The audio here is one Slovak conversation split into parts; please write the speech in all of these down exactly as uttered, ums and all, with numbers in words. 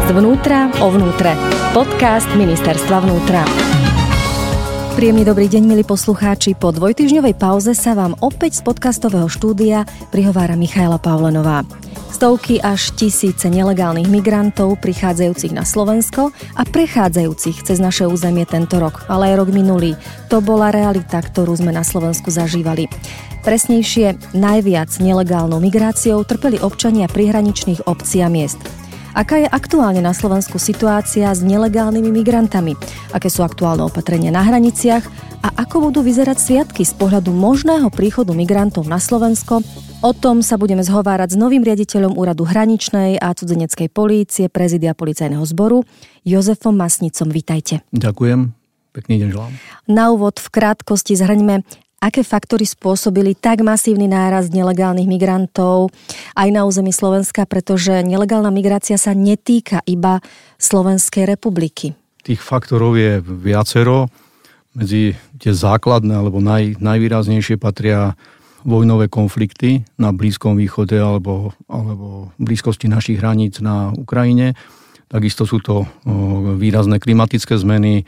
Zvnútra o vnútre. Podcast Ministerstva vnútra. Príjemný dobrý deň, milí poslucháči. Po dvojtýždňovej pauze sa vám opäť z podcastového štúdia prihovára Michaela Pavlenová. Stovky až tisíce nelegálnych migrantov prichádzajúcich na Slovensko a prechádzajúcich cez naše územie tento rok, ale aj rok minulý. To bola realita, ktorú sme na Slovensku zažívali. Presnejšie, najviac nelegálnou migráciou trpeli občania prihraničných obcí a miest. Aká je aktuálne na Slovensku situácia s nelegálnymi migrantami? Aké sú aktuálne opatrenia na hraniciach? A ako budú vyzerať sviatky z pohľadu možného príchodu migrantov na Slovensko? O tom sa budeme zhovárať s novým riaditeľom Úradu hraničnej a cudzineckej polície Prezídia policajného zboru Jozefom Masnicom. Vítajte. Ďakujem. Pekný deň želám. Na úvod v krátkosti zhrňme, aké faktory spôsobili tak masívny nárast nelegálnych migrantov aj na území Slovenska, pretože nelegálna migrácia sa netýka iba Slovenskej republiky. Tých faktorov je viacero. Medzi tie základné alebo naj, najvýraznejšie patria vojnové konflikty na Blízkom východe alebo, alebo v blízkosti našich hraníc na Ukrajine. Takisto sú to o, výrazné klimatické zmeny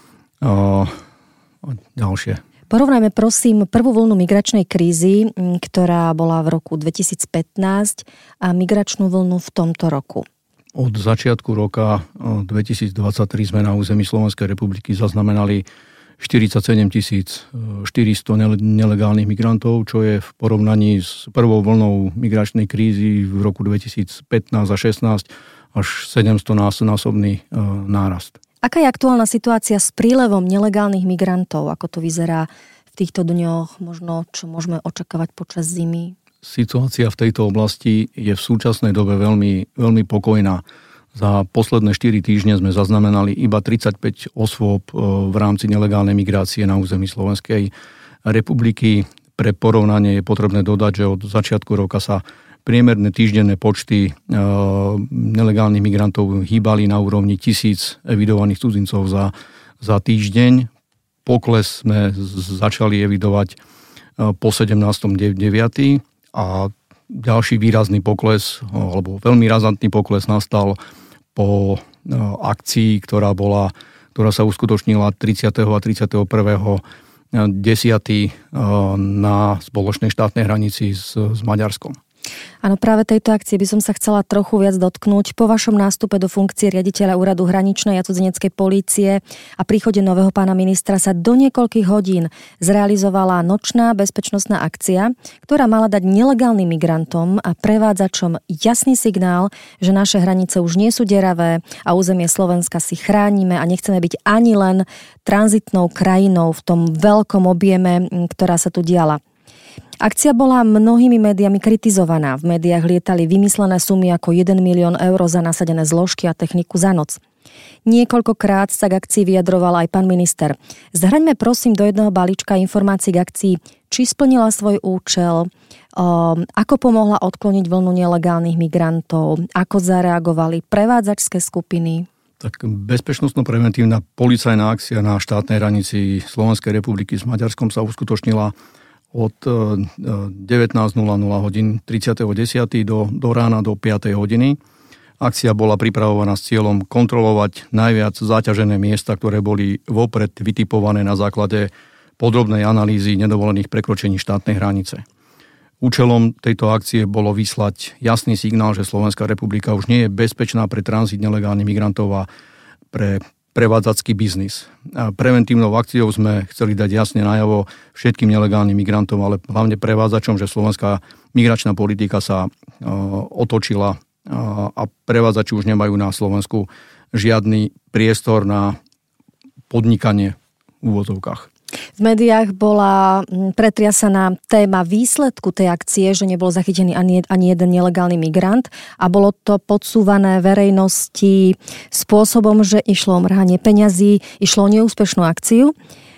o, a ďalšie. Porovnajme prosím prvú vlnu migračnej krízy, ktorá bola v roku dvetisícpätnásť a migračnú vlnu v tomto roku. Od začiatku roka dvetisícdvadsaťtri sme na území Slovenskej republiky zaznamenali štyridsaťsedem tisíc štyristo nelegálnych migrantov, čo je v porovnaní s prvou vlnou migračnej krízy v roku dvetisícpätnásť a šestnásť až sedemstonásobný nárast. Aká je aktuálna situácia s prílevom nelegálnych migrantov? Ako to vyzerá v týchto dňoch? Možno, čo môžeme očakávať počas zimy? Situácia v tejto oblasti je v súčasnej dobe veľmi, veľmi pokojná. Za posledné štyri týždne sme zaznamenali iba tridsaťpäť osôb v rámci nelegálnej migrácie na území Slovenskej republiky. Pre porovnanie je potrebné dodať, že od začiatku roka sa priemerné týždenné počty e, nelegálnych migrantov hýbali na úrovni tisíc evidovaných cudzincov za, za týždeň. Pokles sme začali evidovať e, po sedemnásteho deviateho a ďalší výrazný pokles, alebo veľmi razantný pokles nastal po e, akcii, ktorá, bola, ktorá sa uskutočnila tridsiateho a tridsiateho prvého desiateho na spoločnej štátnej hranici s, s Maďarskom. Áno, práve tejto akcie by som sa chcela trochu viac dotknúť. Po vašom nástupe do funkcie riaditeľa Úradu hraničnej a cudzineckej polície a príchode nového pána ministra sa do niekoľkých hodín zrealizovala nočná bezpečnostná akcia, ktorá mala dať nelegálnym migrantom a prevádzačom jasný signál, že naše hranice už nie sú deravé a územie Slovenska si chránime a nechceme byť ani len tranzitnou krajinou v tom veľkom objeme, ktorá sa tu diala. Akcia bola mnohými médiami kritizovaná. V médiách lietali vymyslené sumy ako jeden milión eur za nasadené zložky a techniku za noc. Niekoľkokrát sa k akcii vyjadroval aj pán minister. Zhrňme prosím do jedného balíčka informácií k akcii, či splnila svoj účel, ako pomohla odkloniť vlnu nelegálnych migrantov, ako zareagovali prevádzačské skupiny. Tak bezpečnostno-preventívna policajná akcia na štátnej hranici Slovenskej republiky s Maďarskom sa uskutočnila od devätnásť nula nula hodín tridsiateho desiateho do, do rána do piatej hodiny. Akcia bola pripravovaná s cieľom kontrolovať najviac zaťažené miesta, ktoré boli vopred vytipované na základe podrobnej analýzy nedovolených prekročení štátnej hranice. Účelom tejto akcie bolo vyslať jasný signál, že Slovenská republika už nie je bezpečná pre tranzit nelegálnych migrantov a pre prevádzacký biznis. A preventívnou akciou sme chceli dať jasne najavo všetkým nelegálnym migrantom, ale hlavne prevádzačom, že slovenská migračná politika sa uh, otočila uh, a prevádzači už nemajú na Slovensku žiadny priestor na podnikanie v úvodzovkách. V médiách bola pretriasaná téma výsledku tej akcie, že nebol zachytený ani, ani jeden nelegálny migrant a bolo to podsúvané verejnosti spôsobom, že išlo o mrhanie peňazí, išlo o neúspešnú akciu.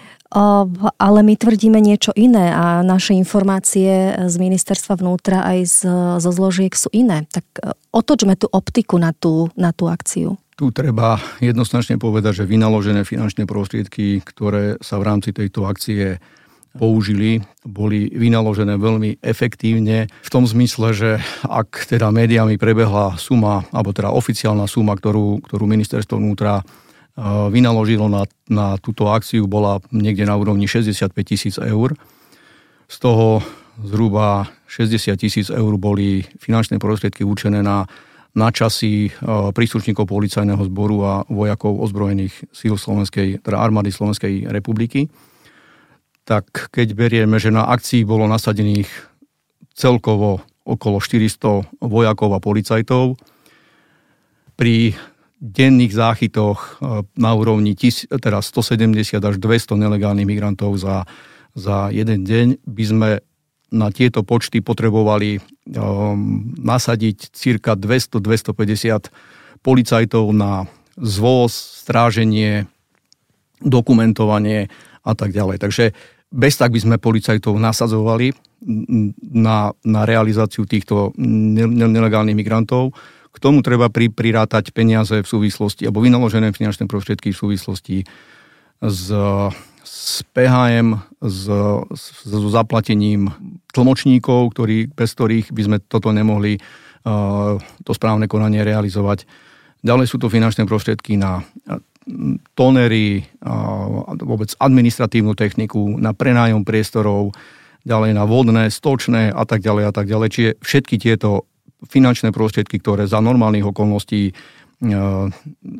Ale my tvrdíme niečo iné a naše informácie z ministerstva vnútra aj z, zo zložiek sú iné. Tak otočme tú optiku na tú, na tú akciu. Tu treba jednoznačne povedať, že vynaložené finančné prostriedky, ktoré sa v rámci tejto akcie použili, boli vynaložené veľmi efektívne v tom zmysle, že ak teda médiami prebehla suma, alebo teda oficiálna suma, ktorú, ktorú ministerstvo vnútra vynaložilo na, na túto akciu, bola niekde na úrovni šesťdesiatpäť tisíc eur. Z toho zhruba šesťdesiat tisíc eur boli finančné prostriedky určené na na časy príslušníkov policajného zboru a vojakov ozbrojených síl Slovenskej, teda armády Slovenskej republiky. Tak keď berieme, že na akcii bolo nasadených celkovo okolo štyristo vojakov a policajtov, pri denných záchytoch na úrovni teda stosedemdesiat až dvesto nelegálnych migrantov za, za jeden deň by sme na tieto počty potrebovali um, nasadiť cirka dvesto až dvestopäťdesiat policajtov na zvoz, stráženie, dokumentovanie a tak ďalej. Takže bez tak by sme policajtov nasadzovali na, na realizáciu týchto nelegálnych migrantov. K tomu treba pri, prirátať peniaze v súvislosti, alebo vynaložené finančné prostriedky v súvislosti s s pé há em, s, s, s zaplatením tlmočníkov, ktorí, bez ktorých by sme toto nemohli uh, to správne konanie realizovať. Ďalej sú to finančné prostriedky na tonery, uh, vôbec administratívnu techniku, na prenájom priestorov, ďalej na vodné, stočné a tak ďalej a tak ďalej. Čiže všetky tieto finančné prostriedky, ktoré za normálnych okolností uh,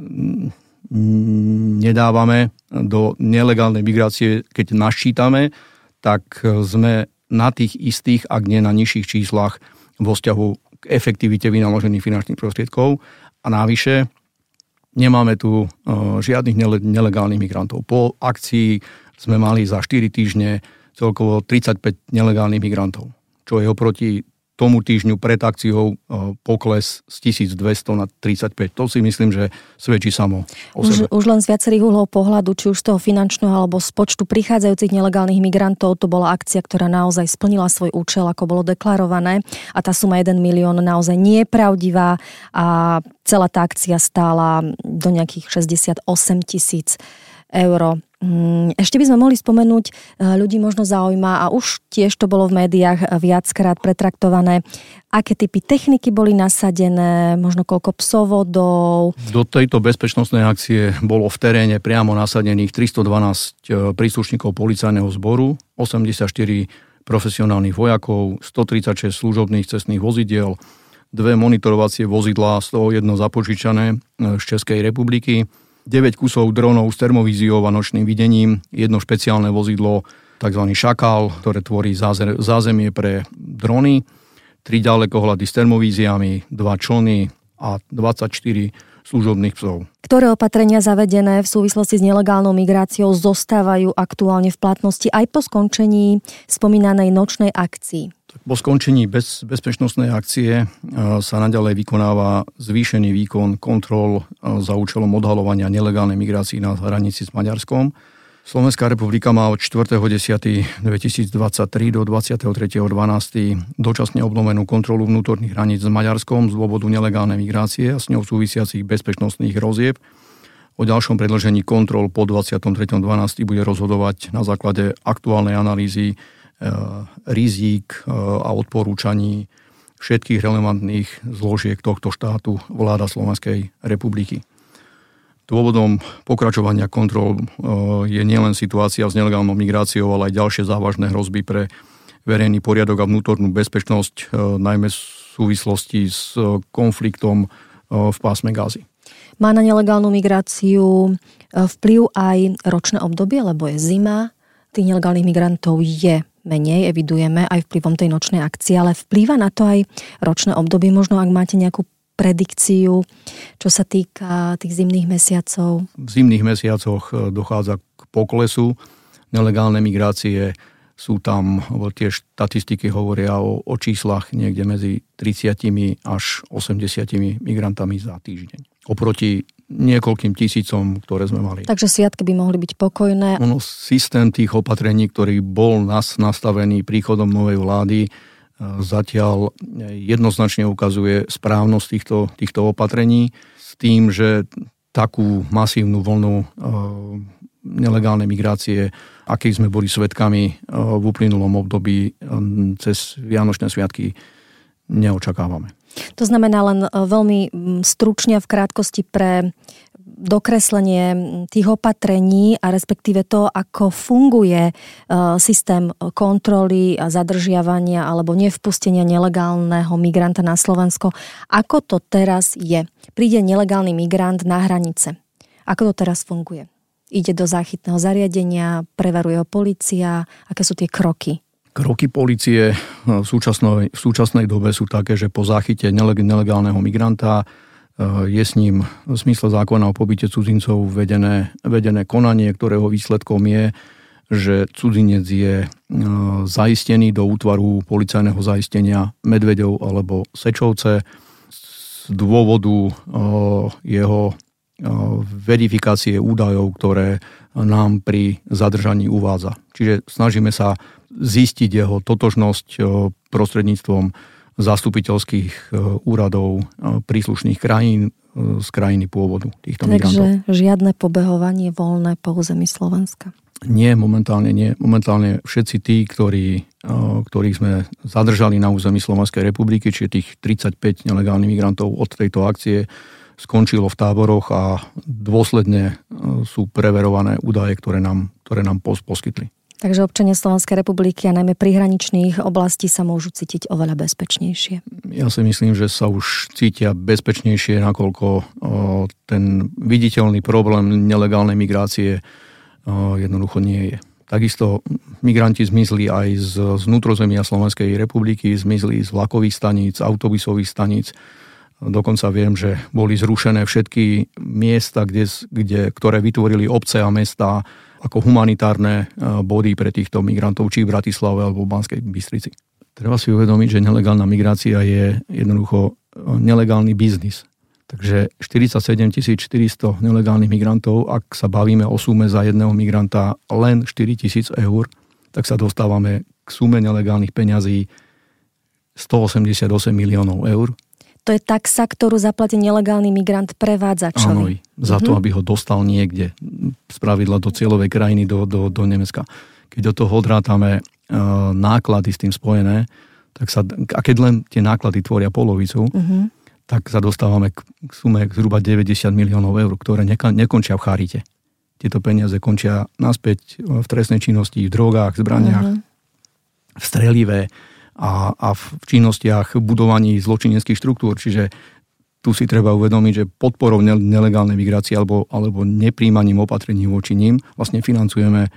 nedávame do nelegálnej migrácie, keď naščítame, tak sme na tých istých, ak nie na nižších číslach vo vzťahu k efektivite vynaložených finančných prostriedkov. A navyše nemáme tu žiadnych nelegálnych migrantov. Po akcii sme mali za štyri týždne celkovo tridsaťpäť nelegálnych migrantov, čo je oproti tomu týždňu pred akciou pokles z tisícdvesto na tridsaťpäť. To si myslím, že svedčí samo o už, sebe. Už len z viacerých uhlov pohľadu, či už z toho finančného alebo z počtu prichádzajúcich nelegálnych migrantov, to bola akcia, ktorá naozaj splnila svoj účel, ako bolo deklarované. A tá suma jeden milión naozaj nie je pravdivá a celá tá akcia stála do nejakých šesťdesiatosem tisíc eur. Ešte by sme mohli spomenúť, ľudí možno zaujíma, a už tiež to bolo v médiách viackrát pretraktované, aké typy techniky boli nasadené, možno koľko psovodov. Do tejto bezpečnostnej akcie bolo v teréne priamo nasadených tristodvanásť príslušníkov policajného zboru, osemdesiatštyri profesionálnych vojakov, stotridsaťšesť služobných cestných vozidiel, dve monitorovacie vozidlá, z toho jedno zapožičané z Českej republiky, deväť kusov dronov s termovíziou a nočným videním, jedno špeciálne vozidlo, tzv. Šakal, ktoré tvorí zázemie pre drony, tri ďalekohľady s termovíziami, dva člny a dvadsaťštyri služobných psov. Ktoré opatrenia zavedené v súvislosti s nelegálnou migráciou zostávajú aktuálne v platnosti aj po skončení spomínanej nočnej akcii? Po skončení bez, bezpečnostnej akcie sa naďalej vykonáva zvýšený výkon kontrol za účelom odhaľovania nelegálnej migrácie na hranici s Maďarskom. Slovenská republika má od štvrtého októbra dvetisícdvadsaťtri do dvadsiateho tretieho decembra dočasne obnovenú kontrolu vnútorných hraníc s Maďarskom z dôvodu nelegálnej migrácie a s ňou súvisiacich bezpečnostných hrozieb. O ďalšom predĺžení kontrol po dvadsiateho tretieho decembra bude rozhodovať na základe aktuálnej analýzy rizík a odporúčaní všetkých relevantných zložiek tohto štátu vláda Slovenskej republiky. Dôvodom pokračovania kontrol je nielen situácia s nelegálnou migráciou, ale aj ďalšie závažné hrozby pre verejný poriadok a vnútornú bezpečnosť, najmä v súvislosti s konfliktom v pásme Gazy. Má na nelegálnu migráciu vplyv aj ročné obdobie, lebo je zima, tých nelegálnych migrantov je menej, evidujeme aj vplyvom tej nočnej akcie, ale vplýva na to aj ročné obdobie. Možno ak máte nejakú predikciu, čo sa týka tých zimných mesiacov? V zimných mesiacoch dochádza k poklesu nelegálnej migrácie. Sú tam, tie štatistiky hovoria o, o číslach niekde medzi tridsiatimi až osemdesiatimi migrantami za týždeň. Oproti niekoľkým tisícom, ktoré sme mali. Takže sviatky by mohli byť pokojné. Ono, systém tých opatrení, ktorý bol nás nastavený príchodom novej vlády, zatiaľ jednoznačne ukazuje správnosť týchto, týchto opatrení s tým, že takú masívnu vlnu nelegálnej migrácie, akých sme boli svedkami v uplynulom období cez Vianočné sviatky, neočakávame. To znamená len veľmi stručne v krátkosti pre dokreslenie tých opatrení a respektíve to, ako funguje systém kontroly a zadržiavania alebo nevpustenia nelegálneho migranta na Slovensko. Ako to teraz je? Príde nelegálny migrant na hranice. Ako to teraz funguje? Ide do záchytného zariadenia, preveruje ho polícia, aké sú tie kroky? Kroky polície v súčasnej, v súčasnej dobe sú také, že po záchyte nelegálneho migranta je s ním v zmysle zákona o pobyte cudzincov vedené, vedené konanie, ktorého výsledkom je, že cudzinec je zaistený do útvaru policajného zaistenia Medveďov alebo Sečovce z dôvodu jeho verifikácie údajov, ktoré nám pri zadržaní uvádza. Čiže snažíme sa zistiť jeho totožnosť prostredníctvom zastupiteľských úradov príslušných krajín z krajiny pôvodu týchto Takže migrantov. Takže žiadne pobehovanie voľné po území Slovenska? Nie, momentálne nie. Momentálne všetci tí, ktorí, ktorých sme zadržali na území Slovenskej republiky, čiže tých tridsaťpäť nelegálnych migrantov od tejto akcie skončilo v táboroch a dôsledne sú preverované údaje, ktoré nám, ktoré nám poskytli. Takže občania Slovenskej republiky a najmä prihraničných oblastí sa môžu cítiť oveľa bezpečnejšie. Ja si myslím, že sa už cítia bezpečnejšie, nakoľko ten viditeľný problém nelegálnej migrácie jednoducho nie je. Takisto migranti zmizli aj z, z vnútrozemia Slovenskej republiky, zmizli z vlakových staníc, autobusových staníc. Dokonca viem, že boli zrušené všetky miesta, kde, kde, ktoré vytvorili obce a mestá ako humanitárne body pre týchto migrantov, či v Bratislave alebo v Banskej Bystrici. Treba si uvedomiť, že nelegálna migrácia je jednoducho nelegálny biznis. Takže štyridsaťsedem tisíc štyristo nelegálnych migrantov, ak sa bavíme o sume za jedného migranta len štyri tisíc eur, tak sa dostávame k sume nelegálnych peňazí stoosemdesiatosem miliónov eur. To je taxa, ktorú zaplatí nelegálny migrant prevádzačovi. Áno, za to, aby ho dostal niekde, spravidla do cieľovej krajiny, do, do, do Nemecka. Keď do toho odrátame e, náklady s tým spojené, tak sa, a keď len tie náklady tvoria polovicu, uh-huh. tak sa dostávame k sume zhruba deväťdesiat miliónov eur, ktoré neka, nekončia v charite. Tieto peniaze končia naspäť v trestnej činnosti, v drogách, zbraniach, uh-huh. v strelive, A, a v činnostiach budovaní zločineckých štruktúr. Čiže tu si treba uvedomiť, že podporou nelegálnej migrácie alebo, alebo nepríjmaním opatrení voči ním vlastne financujeme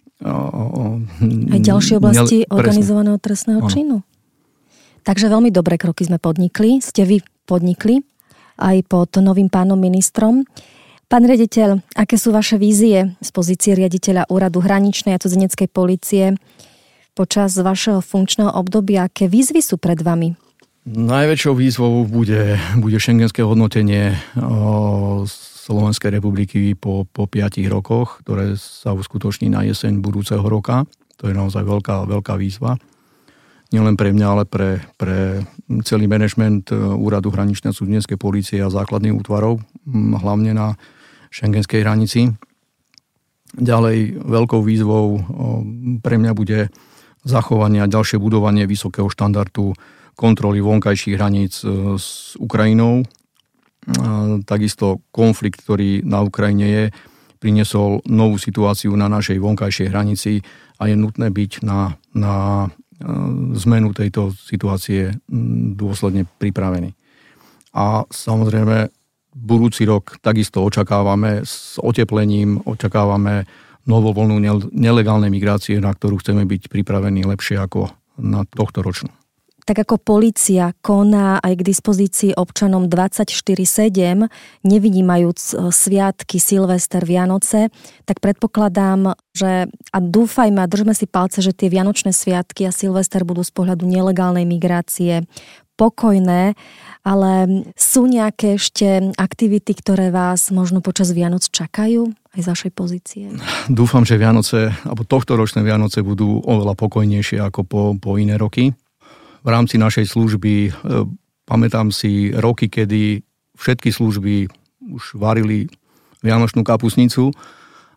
aj ďalšie oblasti nele, organizovaného trestného ano. činu. Takže veľmi dobré kroky sme podnikli. Ste vy podnikli aj pod novým pánom ministrom. Pán riaditeľ, aké sú vaše vízie z pozície riaditeľa úradu hraničnej a cudzineckej polície počas vašeho funkčného obdobia? Aké výzvy sú pred vami? Najväčšou výzvou bude, bude šengenské hodnotenie o, Slovenskej republiky po, po piatich rokoch, ktoré sa uskutoční na jeseň budúceho roka. To je naozaj veľká, veľká výzva. Nielen pre mňa, ale pre, pre celý manažment úradu hraničnej a cudzineckej polície a základných útvarov, hlavne na šengenskej hranici. Ďalej veľkou výzvou o, pre mňa bude zachovanie a ďalšie budovanie vysokého štandardu kontroly vonkajších hraníc s Ukrajinou. Takisto konflikt, ktorý na Ukrajine je, priniesol novú situáciu na našej vonkajšej hranici a je nutné byť na, na zmenu tejto situácie dôsledne pripravený. A samozrejme budúci rok takisto očakávame s oteplením, očakávame novú vlnu nelegálnej migrácie, na ktorú chceme byť pripravení lepšie ako na tohto ročnú. Tak ako polícia koná aj k dispozícii občanom dvadsaťštyri sedem, nevynímajúc sviatky, Silvester, Vianoce, tak predpokladám, že a dúfajme a držme si palce, že tie Vianočné sviatky a Silvester budú z pohľadu nelegálnej migrácie pokojné, ale sú nejaké ešte aktivity, ktoré vás možno počas Vianoc čakajú aj z vašej pozície? Dúfam, že Vianoce, alebo tohto ročné Vianoce budú oveľa pokojnejšie ako po, po iné roky. V rámci našej služby e, pamätám si roky, kedy všetky služby už varili vianočnú kapustnicu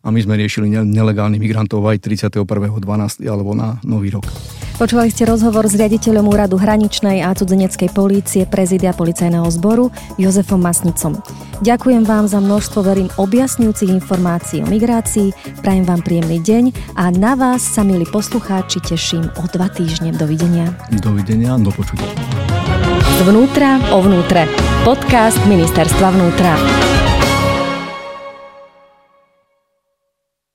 a my sme riešili nelegálnych migrantov aj tridsiateho prvého decembra alebo na Nový rok. Počúvali ste rozhovor s riaditeľom Úradu hraničnej a cudzineckej polície Prezídia policajného zboru Jozefom Masnicom. Ďakujem vám za množstvo, verím, objasňujúcich informácií o migrácii. Prajem vám príjemný deň a na vás sa, milí poslucháči, teším o dva týždne. Dovidenia. Dovidenia, do počutia. Zvnútra o vnútre. Podcast Ministerstva vnútra.